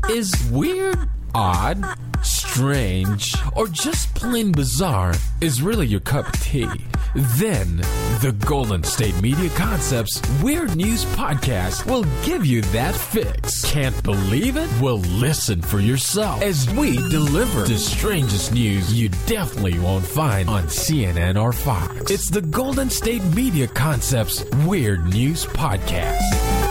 Is weird, odd, strange, or just plain bizarre is really your cup of tea? Then the Golden State Media Concepts Weird News Podcast will give you that fix. Can't believe it? Well, listen for yourself as we deliver the strangest news you definitely won't find on CNN or Fox. It's the Golden State Media Concepts Weird News Podcast.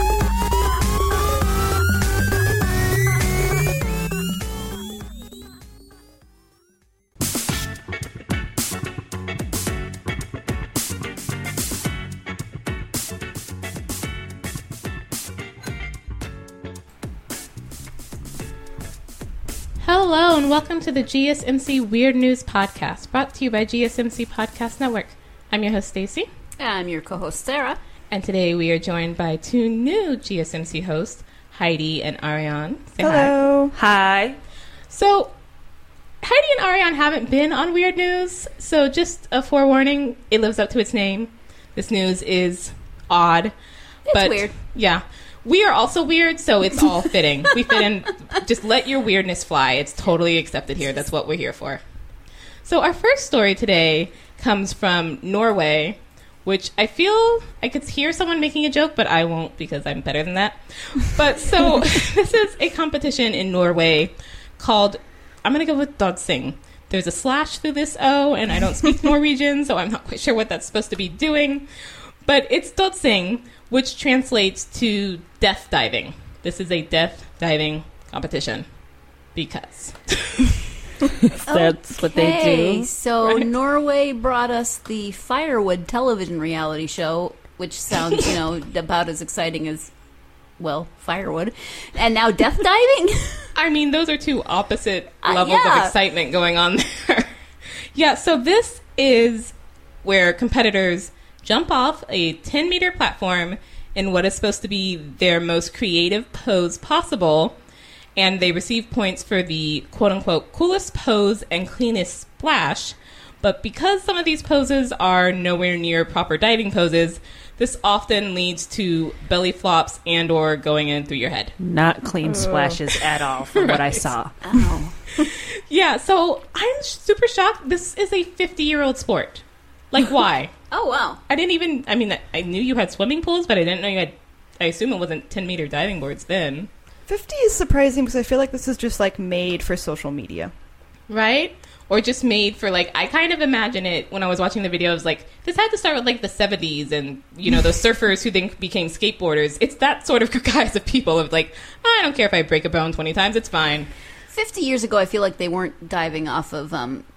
Hello and welcome to the GSMC Weird News Podcast, brought to you by GSMC Podcast Network. I'm your host, Stacy. I'm your co-host, Sarah. And today we are joined by two new GSMC hosts, Heidi and Ariane. Say Hello. Hi. So, Heidi and Ariane haven't been on Weird News, so just a forewarning, it lives up to its name. This news is odd. It's weird. Yeah. We are also weird, so it's all fitting. We fit in. Just let your weirdness fly. It's totally accepted here. That's what we're here for. So our first story today comes from Norway, which I feel I could hear someone making a joke, but I won't because I'm better than that. But so this is a competition in Norway called, I'm going to go with Dodsing. There's a slash through this O, and I don't speak Norwegian, so I'm not quite sure what that's supposed to be doing. But it's Dodsing, which translates to death diving. This is a death diving competition because that's what they do. So Right. Norway brought us the Firewood television reality show, which sounds, about as exciting as, well, firewood. And now death diving? I mean, those are two opposite levels yeah. of excitement going on there. Yeah, so this is where competitors jump off a 10-meter platform in what is supposed to be their most creative pose possible, and they receive points for the quote-unquote coolest pose and cleanest splash. But because some of these poses are nowhere near proper diving poses, this often leads to belly flops and or going in through your head. Not clean splashes at all from what I saw. Oh. Yeah, so I'm super shocked. This is a 50-year-old sport. Like, why? Oh, wow. I knew you had swimming pools, but I didn't know you had, I assume it wasn't 10-meter diving boards then. 50 is surprising because I feel like this is just, made for social media. Right? Or just made for, I kind of imagine it when I was watching the videos, this had to start with, the 70s and, those surfers who then became skateboarders. It's that sort of guys of people of, I don't care if I break a bone 20 times, it's fine. 50 years ago, I feel like they weren't diving off of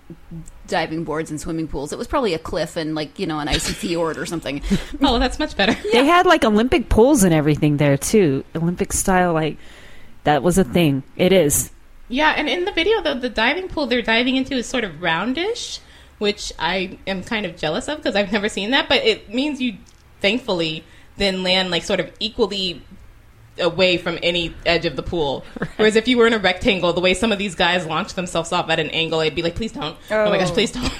diving boards and swimming pools. It was probably a cliff and, an icy fjord or something. Oh, well, that's much better. They had, Olympic pools and everything there, too. Olympic style, that was a thing. It is. Yeah, and in the video, though, the diving pool they're diving into is sort of roundish, which I am kind of jealous of because I've never seen that. But it means you, thankfully, then land, sort of equally away from any edge of the pool. Right. Whereas if you were in a rectangle, the way some of these guys launch themselves off at an angle, I'd be like, please don't. Oh my gosh, please don't.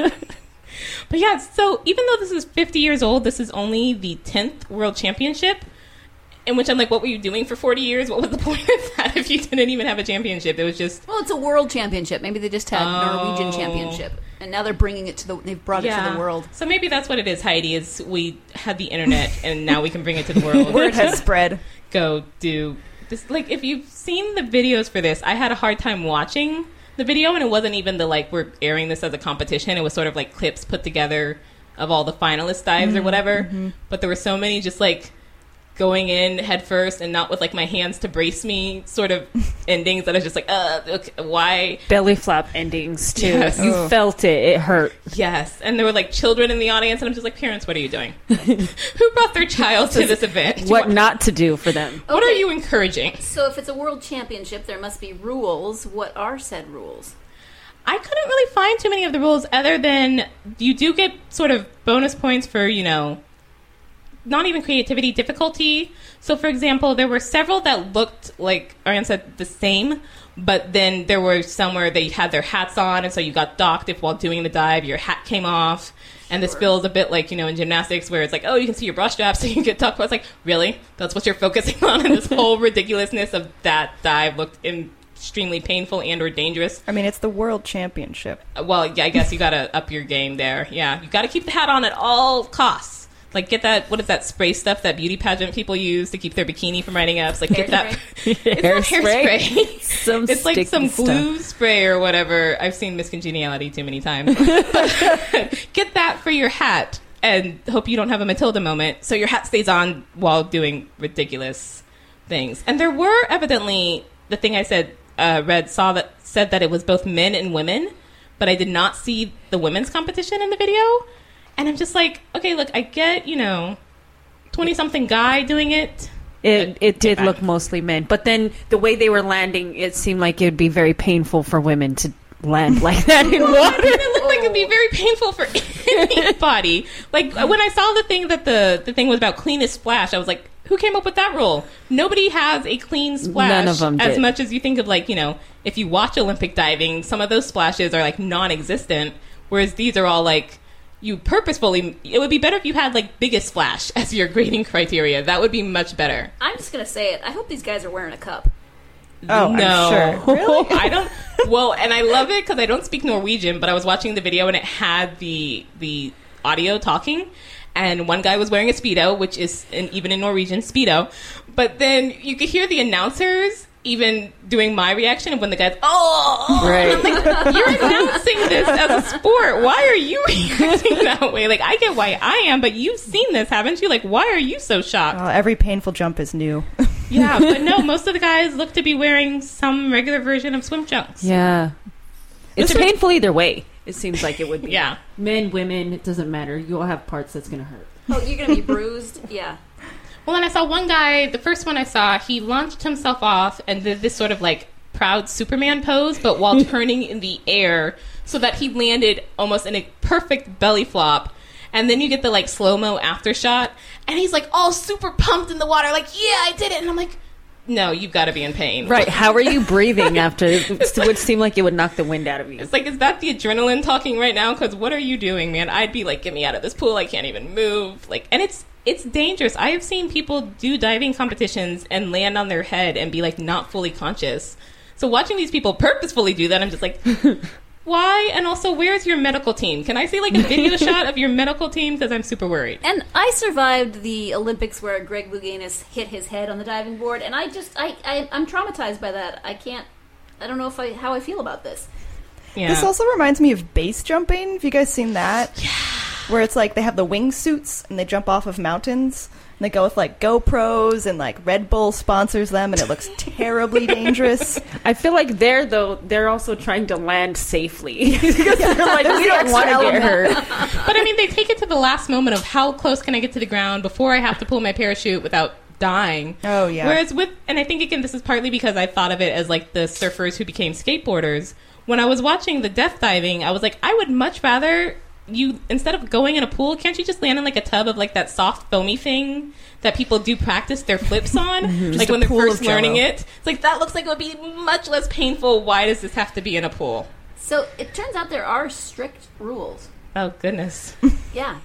But yeah, so even though this is 50 years old, this is only the 10th World Championship. In which I'm like, what were you doing for 40 years? What was the point of that if you didn't even have a championship? It was just... Well, it's a world championship. Maybe they just had Norwegian championship. And now they're bringing it they've brought it to the world. So maybe that's what it is, Heidi, is we had the internet and now we can bring it to the world. Word has spread. Go do this. If you've seen the videos for this, I had a hard time watching the video, and it wasn't even the, we're airing this as a competition. It was sort of clips put together of all the finalist dives or whatever. Mm-hmm. But there were so many just going in head first and not with my hands to brace me sort of endings that I was just okay, why? Belly flop endings too. Yes. You felt it. It hurt. Yes. And there were children in the audience and I'm just parents, what are you doing? Who brought their child to this event? What not to do for them? What are you encouraging? So if it's a world championship, there must be rules. What are said rules? I couldn't really find too many of the rules other than you do get sort of bonus points for, not even creativity, difficulty. So, for example, there were several that looked like Ariane said the same, but then there were some where they had their hats on, and so you got docked if while doing the dive your hat came off. And this feels a bit like, in gymnastics where it's like, oh, you can see your bra straps, so you get docked. But it's like, really? That's what you're focusing on? And this whole ridiculousness of that dive looked extremely painful and or dangerous. I mean, it's the world championship. Well, yeah, I guess you got to up your game there. Yeah, you got to keep the hat on at all costs. Like, get that, what is that spray stuff that beauty pageant people use to keep their bikini from riding up? It's like, get that. It's not hairspray. It's like some glue spray or whatever. I've seen Miss Congeniality too many times. Get that for your hat and hope you don't have a Matilda moment. So your hat stays on while doing ridiculous things. And there were evidently, the thing I said, said that it was both men and women, but I did not see the women's competition in the video. And I'm just like, okay, look, I get, 20-something guy doing it. It did look mostly men. But then the way they were landing, it seemed like it would be very painful for women to land like that in water. It looked like it would be very painful for anybody. Like, when I saw the thing that the thing was about cleanest splash, I was like, who came up with that rule? Nobody has a clean splash. None of them as did. much as you think of, like, if you watch Olympic diving, some of those splashes are, like, non-existent, whereas these are all, like, you purposefully... It would be better if you had, like, biggest splash as your grading criteria. That would be much better. I'm just going to say it. I hope these guys are wearing a cup. Oh, no. I'm sure. Really? I don't... Well, and I love it because I don't speak Norwegian, but I was watching the video and it had the audio talking, and one guy was wearing a Speedo, which is, even in Norwegian, Speedo. But then you could hear the announcers even doing my reaction of when the guy's, oh! Right. I'm like, you're announcing this as a sport. Why are you reacting that way? Like, I get why I am, but you've seen this, haven't you? Like, why are you so shocked? Every painful jump is new. Yeah, but no, most of the guys look to be wearing some regular version of swim trunks. Yeah. It's painful either way. It seems like it would be. Yeah. Men, women, it doesn't matter. You'll have parts that's going to hurt. Oh, you're going to be bruised? Yeah. Well, and I saw one guy, the first one I saw, he launched himself off and did this sort of like proud Superman pose, but while turning in the air so that he landed almost in a perfect belly flop. And then you get the like slow-mo after shot, and he's like all super pumped in the water, like, yeah, I did it. And I'm like, no, you've got to be in pain. Right. How are you breathing after it would seem like it would knock the wind out of you? It's like, is that the adrenaline talking right now? Because what are you doing, man? I'd be like, get me out of this pool. I can't even move. Like, and it's dangerous. I have seen people do diving competitions and land on their head and be like not fully conscious. So watching these people purposefully do that, I'm just like, why? And also, where's your medical team? Can I see like a video shot of your medical team? Because I'm super worried. And I survived the Olympics where Greg Louganis hit his head on the diving board, and I'm traumatized by that. I don't know how I feel about this. Yeah. This also reminds me of base jumping. Have you guys seen that? Yeah. Where it's like they have the wingsuits and they jump off of mountains. And they go with like GoPros and like Red Bull sponsors them, and it looks terribly dangerous. I feel like they're also trying to land safely. Because they're like, we don't want to get hurt. But I mean, they take it to the last moment of how close can I get to the ground before I have to pull my parachute without dying. Oh, yeah. Whereas and I think again, this is partly because I thought of it as like the surfers who became skateboarders. When I was watching the death diving, I was like, I would much rather you, instead of going in a pool, can't you just land in like a tub of like that soft foamy thing that people do practice their flips on? Like when they're first learning it. It's like, that looks like it would be much less painful. Why does this have to be in a pool? So it turns out there are strict rules. Oh, goodness. Yeah.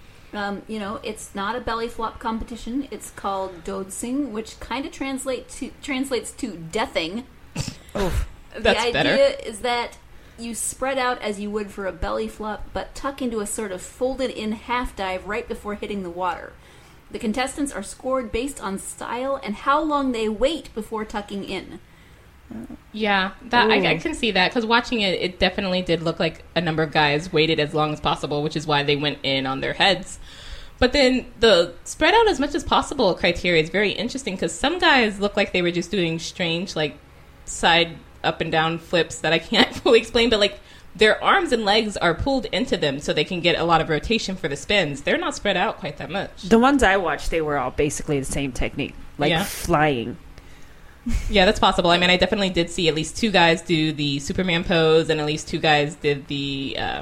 It's not a belly flop competition. It's called dodesing, which kind of translates to deathing. Oh, that's better. The better. idea is that you spread out as you would for a belly flop, but tuck into a sort of folded-in half dive right before hitting the water. The contestants are scored based on style and how long they wait before tucking in. Yeah, I can see that, because watching it, it definitely did look like a number of guys waited as long as possible, which is why they went in on their heads. But then the spread out as much as possible criteria is very interesting, because some guys look like they were just doing strange, like, side up and down flips that I can't fully explain, but like their arms and legs are pulled into them so they can get a lot of rotation for the spins. They're not spread out quite that much. The ones I watched, they were all basically the same technique, like flying. Yeah, that's possible. I mean, I definitely did see at least two guys do the Superman pose, and at least two guys did the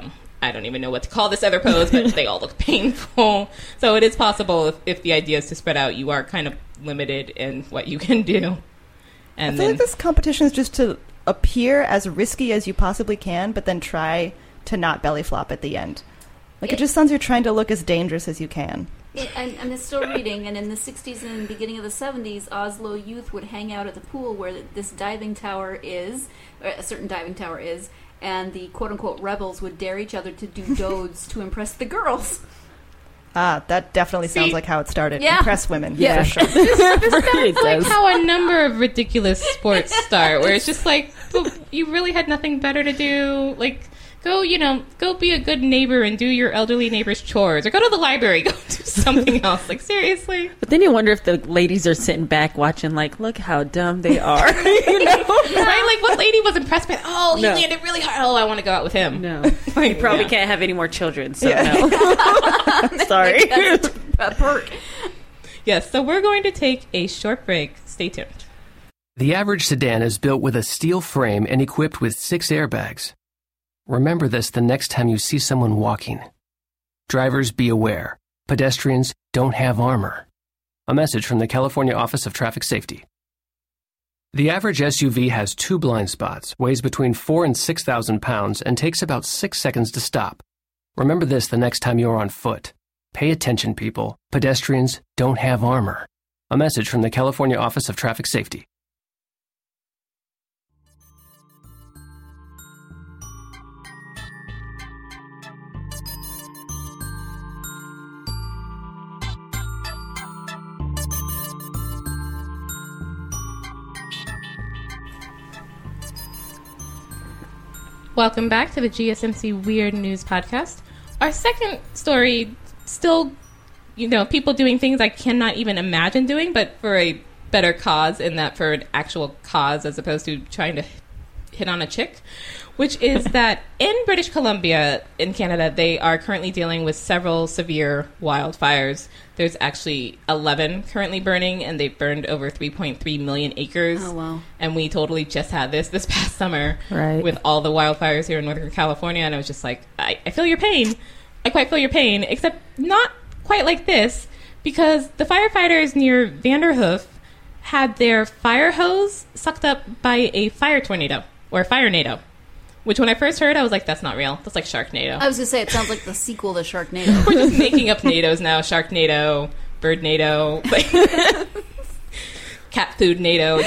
I don't even know what to call this other pose, but they all look painful. So it is possible if the idea is to spread out, you are kind of limited in what you can do. And I feel like this competition is just to appear as risky as you possibly can, but then try to not belly flop at the end. Like, it just sounds you're trying to look as dangerous as you can. I'm still reading, and in the 60s and beginning of the 70s, Oslo youth would hang out at the pool where this diving tower is, or a certain diving tower is, and the quote-unquote rebels would dare each other to do dodes to impress the girls. Ah, that definitely sounds like how it started. Yeah. Impress women, Yeah. for sure. this sounds like how a number of ridiculous sports start, where it's just like, well, you really had nothing better to do. Like, go be a good neighbor and do your elderly neighbor's chores, or go to the library, go do something else. Like, seriously. But then you wonder if the ladies are sitting back watching, like, look how dumb they are. You know? Right? Like, what lady was impressed by, he No. landed really hard. Oh, I want to go out with him. No. Like, You probably yeah. can't have any more children, so no. Sorry. A perk. Yes, so we're going to take a short break. Stay tuned. The average sedan is built with a steel frame and equipped with 6 airbags. Remember this the next time you see someone walking. Drivers, be aware. Pedestrians don't have armor. A message from the California Office of Traffic Safety. The average SUV has 2 blind spots, weighs between 4,000 and 6,000 pounds, and takes about 6 seconds to stop. Remember this the next time you're on foot. Pay attention, people. Pedestrians don't have armor. A message from the California Office of Traffic Safety. Welcome back to the GSMC Weird News Podcast. Our second story, still, people doing things I cannot even imagine doing, but for a better cause, in that for an actual cause as opposed to trying to hit on a chick, which is that in British Columbia, in Canada, they are currently dealing with several severe wildfires. There's actually 11 currently burning, and they've burned over 3.3 million acres. Oh, wow. And we totally just had this past summer Right. with all the wildfires here in Northern California, and I was just like, I feel your pain. I quite feel your pain, except not quite like this, because the firefighters near Vanderhoof had their fire hose sucked up by a fire tornado, or a firenado. Which, when I first heard, I was like, that's not real. That's like Sharknado. I was going to say, it sounds like the sequel to Sharknado. We're just making up NATOs now. Sharknado, Birdnado, cat food NATO.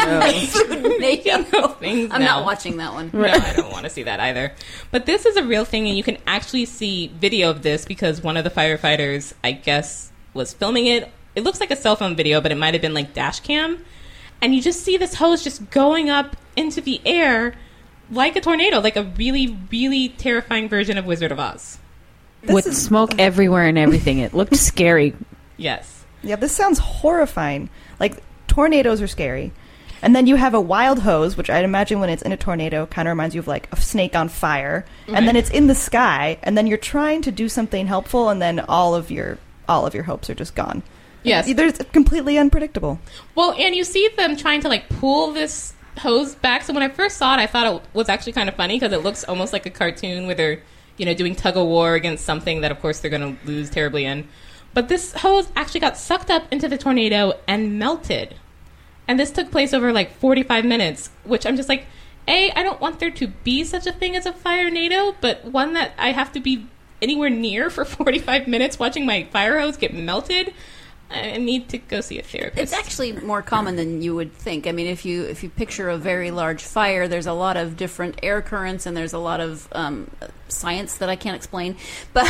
I'm not watching that one. No, I don't want to see that either. But this is a real thing, and you can actually see video of this because one of the firefighters, I guess, was filming it. It looks like a cell phone video, but it might have been like dash cam. And you just see this hose just going up into the air like a tornado, like a really, really terrifying version of Wizard of Oz. With smoke everywhere and everything. It looked scary. Yes. Yeah, this sounds horrifying. Like, tornadoes are scary. And then you have a wild hose, which I'd imagine when it's in a tornado kind of reminds you of like a snake on fire. Right. And then it's in the sky, and then you're trying to do something helpful, and then all of your hopes are just gone. Yes. It's completely unpredictable. Well, and you see them trying to like pull this hose back. So when I first saw it, I thought it was actually kind of funny because it looks almost like a cartoon where they're, doing tug of war against something that, of course, they're going to lose terribly in. But this hose actually got sucked up into the tornado and melted. And this took place over like 45 minutes, which I'm just like, I don't want there to be such a thing as a firenado, but one that I have to be anywhere near for 45 minutes watching my fire hose get melted. I need to go see a therapist. It's actually more common than you would think. I mean, if you picture a very large fire, there's a lot of different air currents, and there's a lot of science that I can't explain. But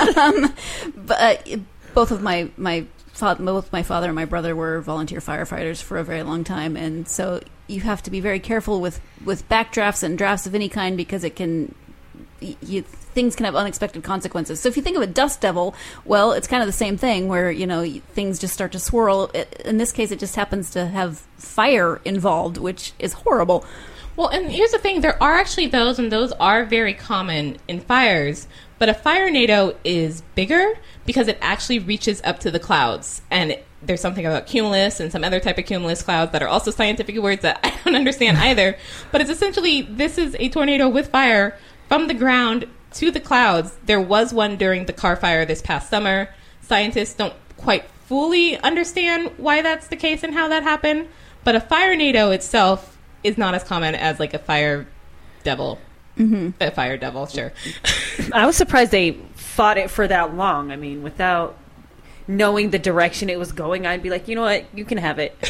both my father and my brother were volunteer firefighters for a very long time, and so you have to be very careful with backdrafts and drafts of any kind because it can. Things can have unexpected consequences. So if you think of a dust devil, well, it's kind of the same thing where, things just start to swirl. In this case, it just happens to have fire involved, which is horrible. Well, and here's the thing. There are actually those, and those are very common in fires. But a firenado is bigger because it actually reaches up to the clouds. And there's something about cumulus and some other type of cumulus clouds that are also scientific words that I don't understand either. But it's essentially, this is a tornado with fire from the ground to the clouds. There was one during the car fire this past summer. Scientists don't quite fully understand why that's the case and how that happened, but a firenado itself is not as common as like a fire devil. A fire devil, sure. I was surprised they fought it for that long. I mean, without knowing the direction it was going, I'd be like, you know what, you can have it.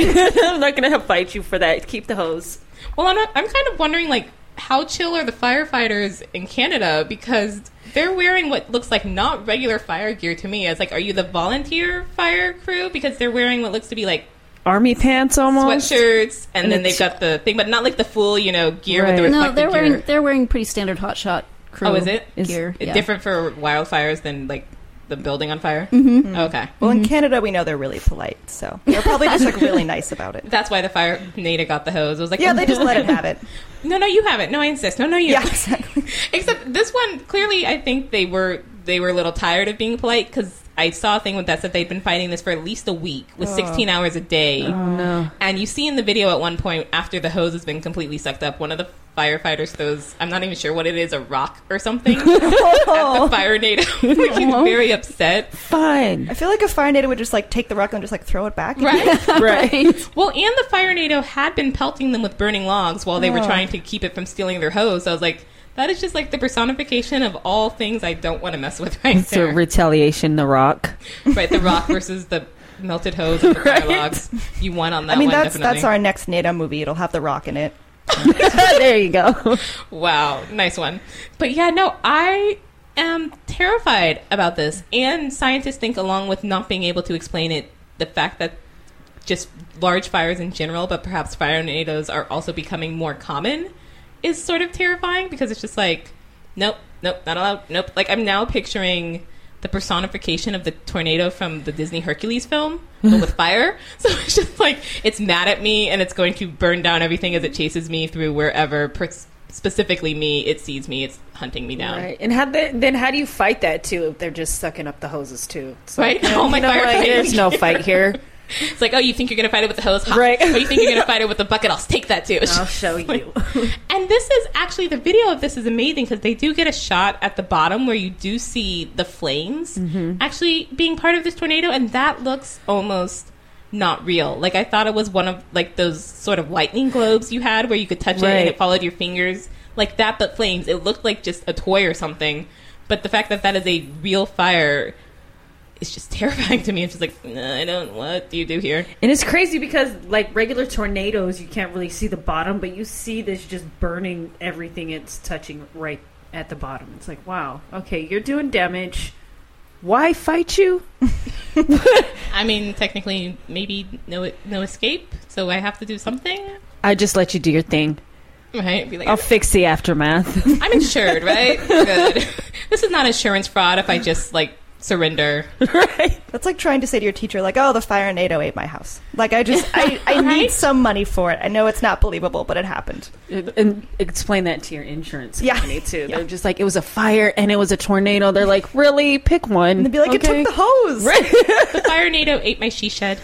I'm not going to fight you for that. Keep the hose. Well, I'm kind of wondering, like, how chill are the firefighters in Canada? Because they're wearing what looks like not regular fire gear to me. As like, are you the volunteer fire crew? Because they're wearing what looks to be like army pants almost, sweatshirts, and then they've got the thing, but not like the full, gear with the reflective No, gear. they're wearing pretty standard hotshot crew. Oh, is it? Gear. It's Yeah. different for wildfires than like the building on fire? Mm-hmm. Okay. Well, in Canada, we know they're really polite, so they're probably just like really nice about it. That's why the fire Nada got the hose. It was like, Yeah, they just let him have it. No, you have it. No, I insist. No, you. Yeah, exactly. Except this one, clearly, I think they were a little tired of being polite because I saw a thing that said they'd been fighting this for at least a week with 16 hours a day. Oh, no. And you see in the video at one point, after the hose has been completely sucked up, one of the firefighters throws, I'm not even sure what it is, a rock or something at the firenado. Like, he's very upset. Fine. I feel like a firenado would just like take the rock and just like throw it back. Right? Right. Well, and the firenado had been pelting them with burning logs while they were trying to keep it from stealing their hose. So I was like, that is just like the personification of all things I don't want to mess with right It's there. a retaliation, the rock. Right, the rock versus the melted hose and the fire logs. You won on that I mean, one, that's our next NATO movie. It'll have the rock in it. There you go. Wow, nice one. But yeah, no, I am terrified about this. And scientists think, along with not being able to explain it, the fact that just large fires in general, but perhaps firenados are also becoming more common, is sort of terrifying because it's just like, nope, not allowed, nope. Like, I'm now picturing the personification of the tornado from the Disney Hercules film, but with fire. So it's just like, it's mad at me and it's going to burn down everything as it chases me through wherever, specifically me, it sees me, it's hunting me down. Right. And then how do you fight that too if they're just sucking up the hoses too? So, Right? Oh my God. there's no fight here. It's like, oh, you think you're going to fight it with the hose? Ha. Right. Oh, you think you're going to fight it with the bucket? I'll take that too. I'll show you. And this is actually, the video of this is amazing because they do get a shot at the bottom where you do see the flames actually being part of this tornado, and that looks almost not real. Like, I thought it was one of like those sort of lightning globes you had where you could touch it and it followed your fingers like that, but flames. It looked like just a toy or something. But the fact that that is a real fire, it's just terrifying to me. It's just like, what do you do here? And it's crazy because, like, regular tornadoes, you can't really see the bottom, but you see this just burning everything it's touching right at the bottom. It's like, wow, okay, you're doing damage. Why fight you? I mean, technically, maybe no escape, so I have to do something. I just let you do your thing. Right? Be like, I'll fix the aftermath. I'm insured, right? Good. This is not insurance fraud if I just, like, surrender. Right. That's like trying to say to your teacher, like, oh, the firenado ate my house. Like, I need some money for it. I know it's not believable, but it happened. And explain that to your insurance Yeah. company, too. Yeah. They're just like, it was a fire and it was a tornado. They're like, really? Pick one. And they'd be like, it took the hose. Right. The firenado ate my she shed.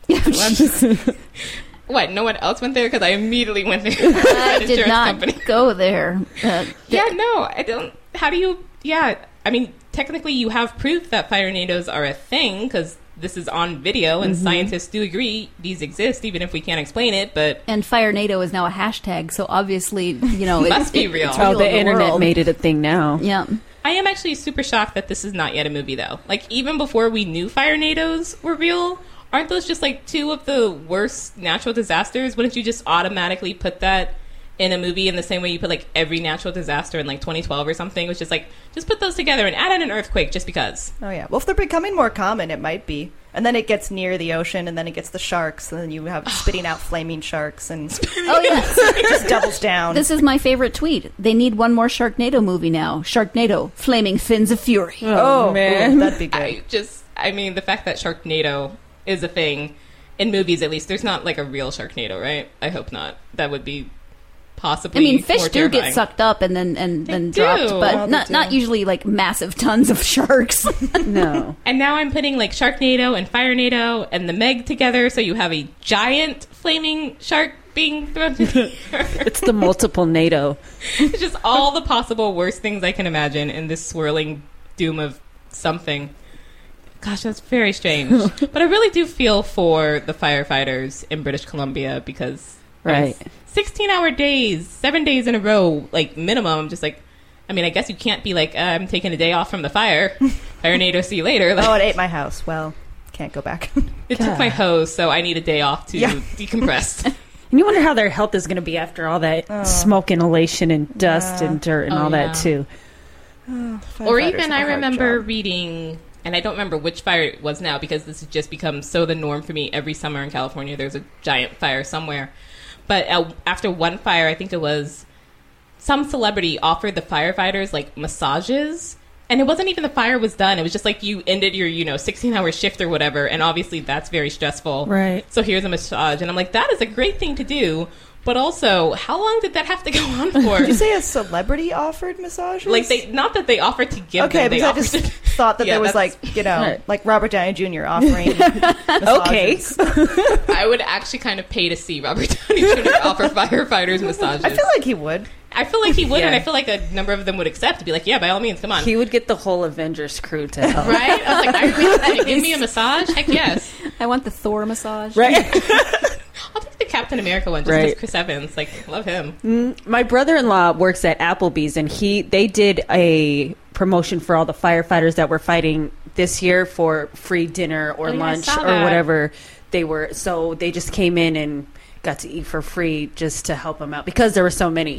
What? No one else went there? Because I immediately went there. I did not go there. Yeah, no, I don't. How do you? Yeah, I mean, technically, you have proof that firenados are a thing because this is on video, and scientists do agree these exist, even if we can't explain it. But And firenado is now a hashtag, so obviously, it must be real. It's Oh, real the in the internet world. made it a thing now. Yeah. I am actually super shocked that this is not yet a movie, though. Like, even before we knew firenados were real, aren't those just like two of the worst natural disasters? Wouldn't you just automatically put that in a movie in the same way you put like every natural disaster in like 2012 or something? It was just like, just put those together and add in an earthquake just because. Oh, yeah. Well, if they're becoming more common, it might be. And then it gets near the ocean, and then it gets the sharks, and then you have spitting out flaming sharks, and Oh, yes. it just doubles down. This is my favorite tweet. They need one more Sharknado movie now. Sharknado, Flaming Fins of Fury. oh, man. ooh, that'd be good. I mean, the fact that Sharknado is a thing, in movies at least, there's not like a real Sharknado, right? I hope not. That would be possibly I mean, fish more do terrifying. get sucked up and then do. dropped, but Oh, they not do. usually like massive tons of sharks. No. And now I'm putting like Sharknado and Firenado and the Meg together, so you have a giant flaming shark being thrown to the earth. It's the multiple NATO. It's just all the possible worst things I can imagine in this swirling doom of something. Gosh, that's very strange. But I really do feel for the firefighters in British Columbia because 16-hour days, 7 days in a row, like minimum. I'm just like, I mean, I guess you can't be like, I'm taking a day off from the fire. Firenado, see you later. Like, Oh, it ate my house. Well, can't go back. it took my hose, so I need a day off to decompress. And you wonder how their health is going to be after all that smoke inhalation and dust and dirt and all that, too. Or even, I remember reading, and I don't remember which fire it was now because this has just become so the norm for me. Every summer in California, there's a giant fire somewhere. But after one fire, I think it was some celebrity offered the firefighters like massages. And it wasn't even the fire was done. It was just like you ended your, 16-hour shift or whatever. And obviously that's very stressful. Right. So here's a massage. And I'm like, that is a great thing to do. But also, how long did that have to go on for? Did you say a celebrity offered massages? Like, not that they offered to give okay, them. They because I just thought that there was like, like Robert Downey Jr. offering massages. Okay. I would actually kind of pay to see Robert Downey Jr. offer firefighters massages. I feel like he would. I feel like he would, and I feel like a number of them would accept to be like, yeah, by all means, come on. He would get the whole Avengers crew to help. Right? I was like, Iron Man, give me a massage? Heck yes. I want the Thor massage. Right. I'll take the Captain America one, just because Chris Evans. Like, love him. My brother-in-law works at Applebee's, and they did a promotion for all the firefighters that were fighting this year for free dinner or lunch or whatever they were. So they just came in and got to eat for free just to help them out because there were so many.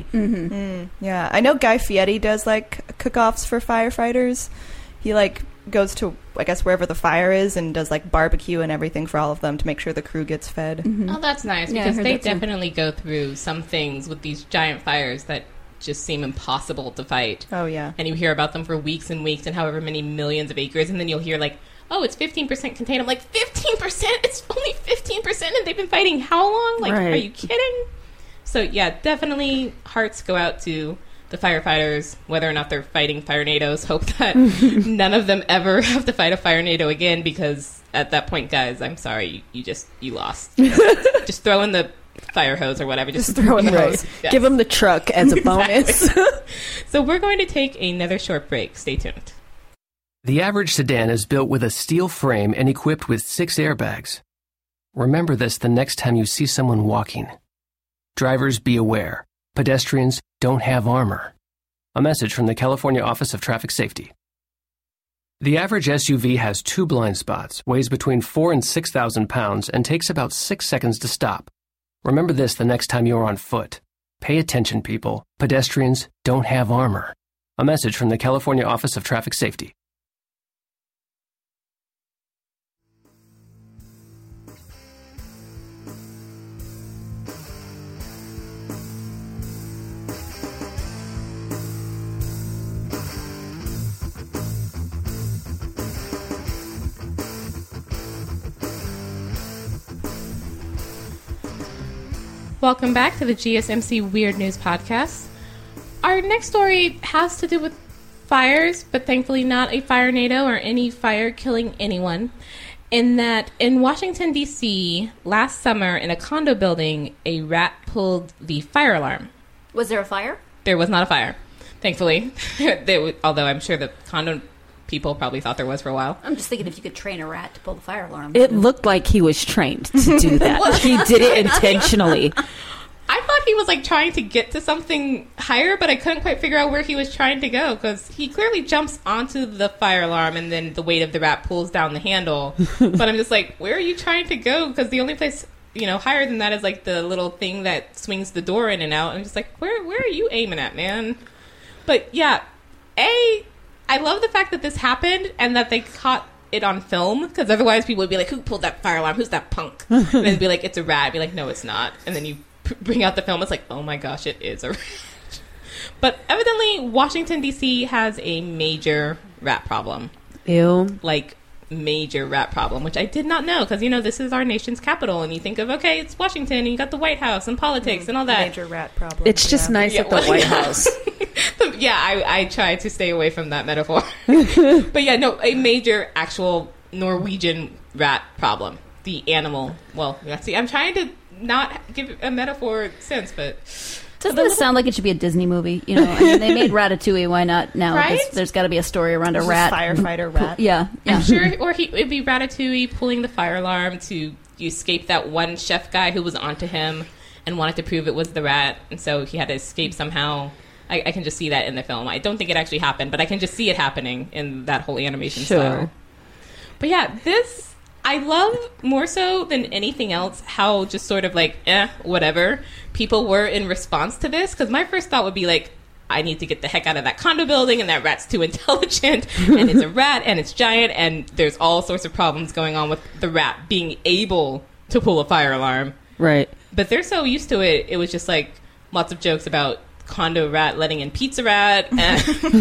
Yeah, I know Guy Fieri does like cook-offs for firefighters. He like goes to, I guess, wherever the fire is and does like barbecue and everything for all of them to make sure the crew gets fed. Oh, that's nice because they definitely go through some things with these giant fires that just seem impossible to fight. Oh, yeah. And you hear about them for weeks and weeks and however many millions of acres, and then you'll hear like, oh, it's 15% contained. I'm like, 15%? It's only 15%, and they've been fighting how long? Like, are you kidding? So, yeah, definitely hearts go out to the firefighters, whether or not they're fighting firenadoes. Hope that none of them ever have to fight a firenado again, because at that point, guys, I'm sorry, you lost. Just throw in the fire hose or whatever. Just throw in the hose. Yes. Give them the truck as a bonus. So we're going to take another short break. Stay tuned. The average sedan is built with a steel frame and equipped with 6 airbags. Remember this the next time you see someone walking. Drivers, be aware. Pedestrians don't have armor. A message from the California Office of Traffic Safety. The average SUV has 2 blind spots, weighs between 4,000 and 6,000 pounds, and takes about 6 seconds to stop. Remember this the next time you're on foot. Pay attention, people. Pedestrians don't have armor. A message from the California Office of Traffic Safety. Welcome back to the GSMC Weird News Podcast. Our next story has to do with fires, but thankfully not a firenado or any fire killing anyone. In that, in Washington, D.C., last summer in a condo building, a rat pulled the fire alarm. Was there a fire? There was not a fire, thankfully. Although I'm sure the condo people probably thought there was for a while. I'm just thinking if you could train a rat to pull the fire alarm. It looked like he was trained to do that. He did it intentionally. I thought he was like trying to get to something higher, but I couldn't quite figure out where he was trying to go because he clearly jumps onto the fire alarm and then the weight of the rat pulls down the handle. But I'm just like, where are you trying to go? Because the only place, higher than that is like the little thing that swings the door in and out. I'm just like, where are you aiming at, man? But yeah, I love the fact that this happened and that they caught it on film, because otherwise people would be like, who pulled that fire alarm? Who's that punk? And they'd be like, it's a rat. I'd be like, no, it's not. And then you bring out the film. It's like, oh my gosh, it is a rat. But evidently, Washington, D.C. has a major rat problem. Ew. Like, major rat problem, which I did not know, because, this is our nation's capital, and you think of, okay, it's Washington, and you got the White House and politics and all that. Major rat problem. It's just nice at the White House. Yeah, I try to stay away from that metaphor. But yeah, no, a major actual Norwegian rat problem. The animal. Well, see, I'm trying to not give a metaphor sense, but Doesn't this sound like it should be a Disney movie? You know, I mean, they made Ratatouille. Why not now? Right? There's got to be a story around a Just rat. firefighter rat. Yeah, yeah. I'm sure, or it'd be Ratatouille pulling the fire alarm to escape that one chef guy who was onto him and wanted to prove it was the rat, and so he had to escape somehow. I can just see that in the film. I don't think it actually happened, but I can just see it happening in that whole animation style. But yeah, this I love more so than anything else how just sort of like, whatever people were in response to this. Because my first thought would be like, I need to get the heck out of that condo building, and that rat's too intelligent, and it's a rat, and it's giant, and there's all sorts of problems going on with the rat being able to pull a fire alarm. Right. But they're so used to it, it was just like lots of jokes about condo rat letting in pizza rat. And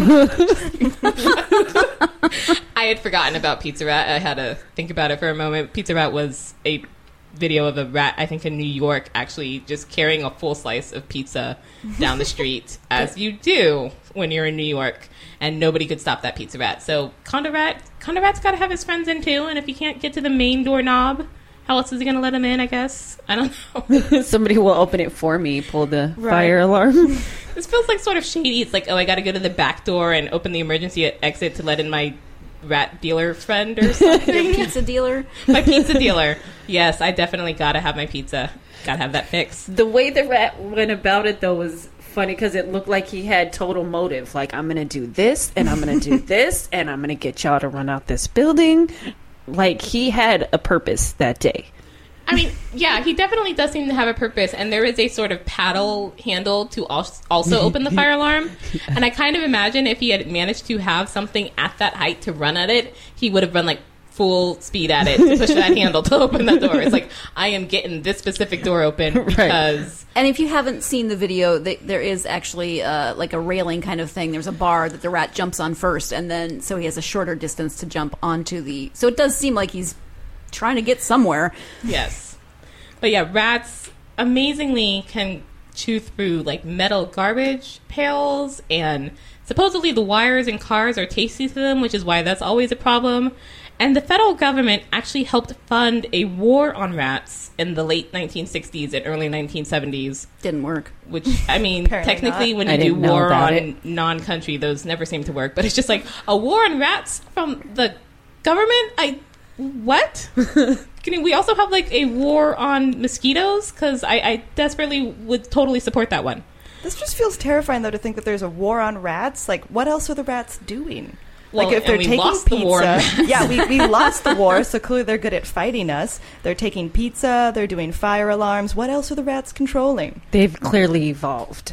I had forgotten about Pizza Rat. I had to think about it for a moment. Pizza Rat was a video of a rat, I think in New York, actually just carrying a full slice of pizza down the street, as you do when you're in New York, and nobody could stop that Pizza Rat. So Condo Rat's got to have his friends in too, and if he can't get to the main doorknob, how else is he going to let him in, I guess? I don't know. Somebody will open it for me, pull the fire alarm. This feels like sort of shady. It's like, oh, I got to go to the back door and open the emergency exit to let in my rat dealer friend or something. Your pizza dealer? My pizza dealer. Yes, I definitely got to have my pizza. Got to have that fixed. The way the rat went about it, though, was funny because it looked like he had total motive. Like, I'm going to do this, and I'm going to do this, and I'm going to get y'all to run out this building. Like, he had a purpose that day. I mean, yeah, he definitely does seem to have a purpose, and there is a sort of paddle handle to also open the fire alarm. And I kind of imagine if he had managed to have something at that height to run at it, he would have run like full speed at it to push that handle to open that door. It's like, I am getting this specific door open because... And if you haven't seen the video, there is actually like a railing kind of thing. There's a bar that the rat jumps on first, and then so he has a shorter distance to jump onto the... So it does seem like he's trying to get somewhere. Yes. But yeah, rats amazingly can chew through like metal garbage pails, and supposedly the wires in cars are tasty to them, which is why that's always a problem. And the federal government actually helped fund a war on rats in the late 1960s and early 1970s. Didn't work. Which, I mean, technically when you do war on non-country, those never seem to work. But it's just like, a war on rats from the government? What? Can we also have like a war on mosquitoes? Because I desperately would totally support that one. This just feels terrifying, though, to think that there's a war on rats. Like, what else are the rats doing? Well, like, if they're taking lost pizza, the war. yeah, we lost the war, so clearly they're good at fighting us. They're taking pizza, they're doing fire alarms. What else are the rats controlling? They've clearly evolved.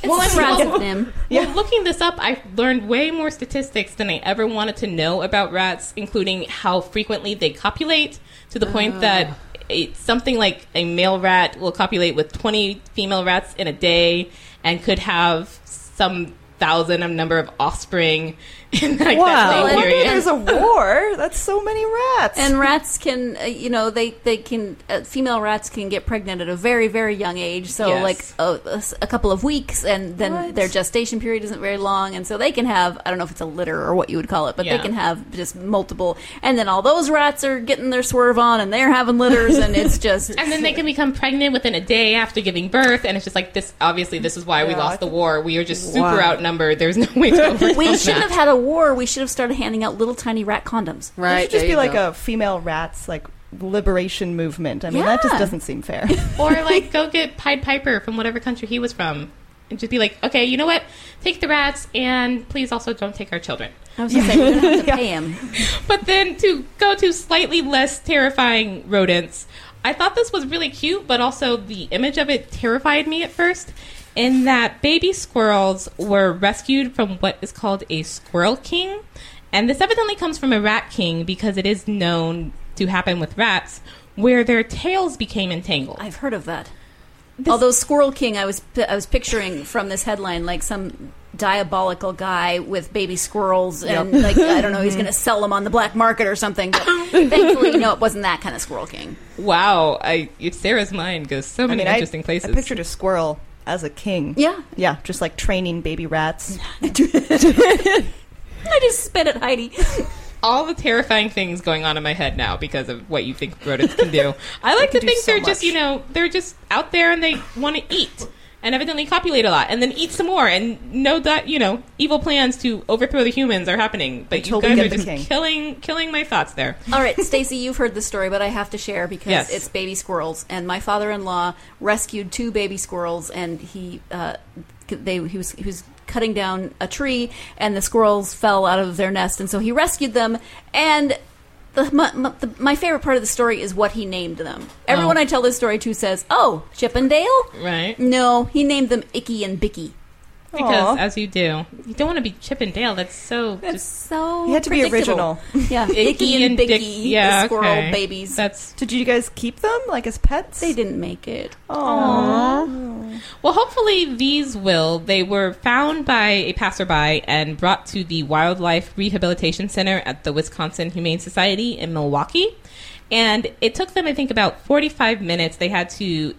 Well, looking this up, I learned way more statistics than I ever wanted to know about rats, including how frequently they copulate, to the point that it's something like a male rat will copulate with 20 female rats in a day and could have some thousand number of offspring in like that same period. There's a war. That's so many rats. And rats can, they can, female rats can get pregnant at a very, very young age. So like a couple of weeks, and then their gestation period isn't very long. And so they can have, I don't know if it's a litter or what you would call it, but they can have just multiple. And then all those rats are getting their swerve on, and they're having litters, and it's just... And then they can become pregnant within a day after giving birth. And it's just like this, obviously this is why we lost the war. We are just super outnumbered. There's no way to overcome We shouldn't have had a war. We should have started handing out little tiny rat condoms. Right. It should just be like a female rats like liberation movement. I mean, that just doesn't seem fair. Or like go get Pied Piper from whatever country he was from, and just be like, okay, you know what? Take the rats, and please also don't take our children. I was going to say, we're going to have to pay him. But then to go to slightly less terrifying rodents, I thought this was really cute, but also the image of it terrified me at first. In that baby squirrels were rescued from what is called a squirrel king. And this evidently comes from a rat king because it is known to happen with rats where their tails became entangled. I've heard of that. Although Squirrel King, I was picturing from this headline like some diabolical guy with baby squirrels and like, I don't know, he's going to sell them on the black market or something. But thankfully, it wasn't that kind of Squirrel King. Wow. Sarah's mind goes so many interesting places. I pictured a squirrel as a king. Yeah, just like training baby rats. I just spit at Heidi. all the terrifying things going on in my head now because of what you think rodents can do. I like to do think so they're just, much. they're just out there and they want to eat. And evidently copulate a lot, and then eat some more, and know that evil plans to overthrow the humans are happening. But Until you we guys get are the just king. killing my thoughts there. All right, Stacey, you've heard the story, but I have to share because Yes. it's baby squirrels. And my father-in-law rescued 2 baby squirrels, and he was cutting down a tree, and the squirrels fell out of their nest, and so he rescued them. And my favorite part of the story is what he named them. Everyone I tell this story to says, "Oh, Chip and Dale." Right. No, he named them Icky and Bicky. Because, Aw. as you do, you don't want to be Chip and Dale. That's so That's just... so He had to be predictable. original. Yeah, Icky and Bicky, Yeah, the squirrel okay. babies. That's... Did you guys keep them like as pets? They didn't make it. Aww. Well, hopefully these will. They were found by a passerby and brought to the Wildlife Rehabilitation Center at the Wisconsin Humane Society in Milwaukee. And it took them, I think, about 45 minutes. They had to...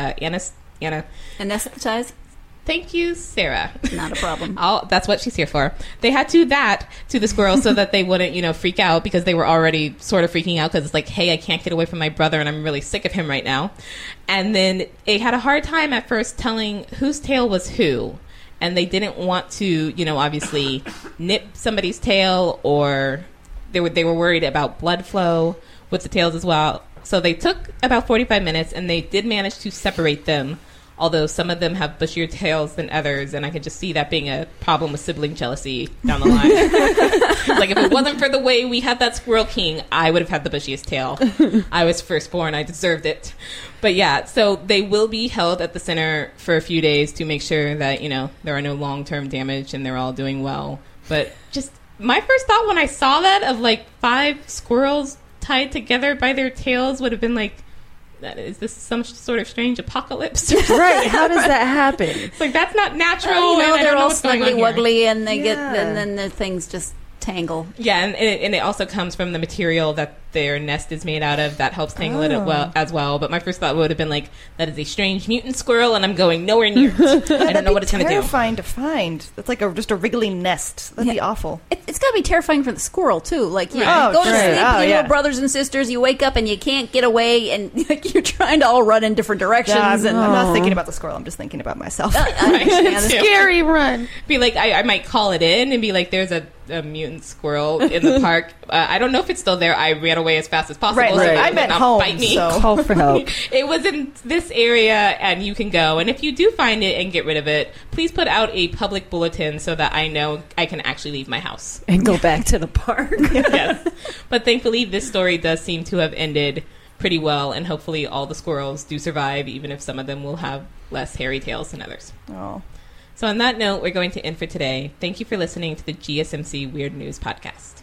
Anesthetize? Thank you, Sarah. Not a problem. That's what she's here for. They had to the squirrels so that they wouldn't, freak out because they were already sort of freaking out because it's like, hey, I can't get away from my brother and I'm really sick of him right now. And then they had a hard time at first telling whose tail was who. And they didn't want to, obviously nip somebody's tail, or they were worried about blood flow with the tails as well. So they took about 45 minutes and they did manage to separate them. Although some of them have bushier tails than others, and I could just see that being a problem with sibling jealousy down the line. Like, if it wasn't for the way we had that Squirrel King, I would have had the bushiest tail. I was firstborn. I deserved it. But yeah, so they will be held at the center for a few days to make sure that, there are no long-term damage and they're all doing well. But just my first thought when I saw that of, 5 squirrels tied together by their tails would have been like, is this some sort of strange apocalypse? Right? How does that happen? It's like, that's not natural. Well, and I they're don't know all what's going on snuggly here. wuggly, and they Yeah. and then the things just tangle. Yeah, and it also comes from the material that their nest is made out of. That helps tangle it as well. But my first thought would have been like, that is a strange mutant squirrel, and I'm going nowhere near it. I don't know what it's going to do. Terrifying to find. That's like just a wriggly nest. That'd be Yeah. awful. It's got to be terrifying for the squirrel too. Like you Right. go Oh, to true. sleep with Oh, your yeah. little brothers and sisters, you wake up and you can't get away, and you're trying to all run in different directions. Yeah, I'm and not thinking about the squirrel. I'm just thinking about myself. I understand this. Scary run. Be like, I might call it in and be like, there's a mutant squirrel in the park. I don't know if it's still there. I ran away as fast as possible. Right, so right. it I'm would at not home, bite me. so- Call for help. It was in this area, and you can go. And if you do find it and get rid of it, please put out a public bulletin so that I know I can actually leave my house. And go back to the park. Yes. But thankfully, this story does seem to have ended pretty well, and hopefully all the squirrels do survive, even if some of them will have less hairy tails than others. Oh. So on that note, we're going to end for today. Thank you for listening to the GSMC Weird News Podcast.